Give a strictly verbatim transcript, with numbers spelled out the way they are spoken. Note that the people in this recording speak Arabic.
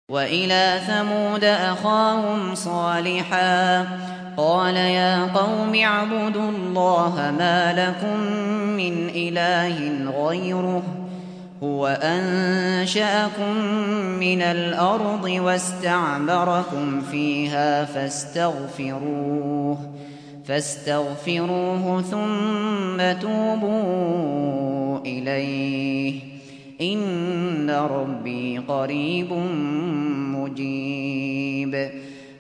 وإلى ثمود أخاهم صالحا قال يا قوم اعبدوا الله ما لكم من إله غيره هو أنشأكم من الأرض واستعمركم فيها فاستغفروه فاستغفروه ثم توبوا إليه إن ربي قريب مجيب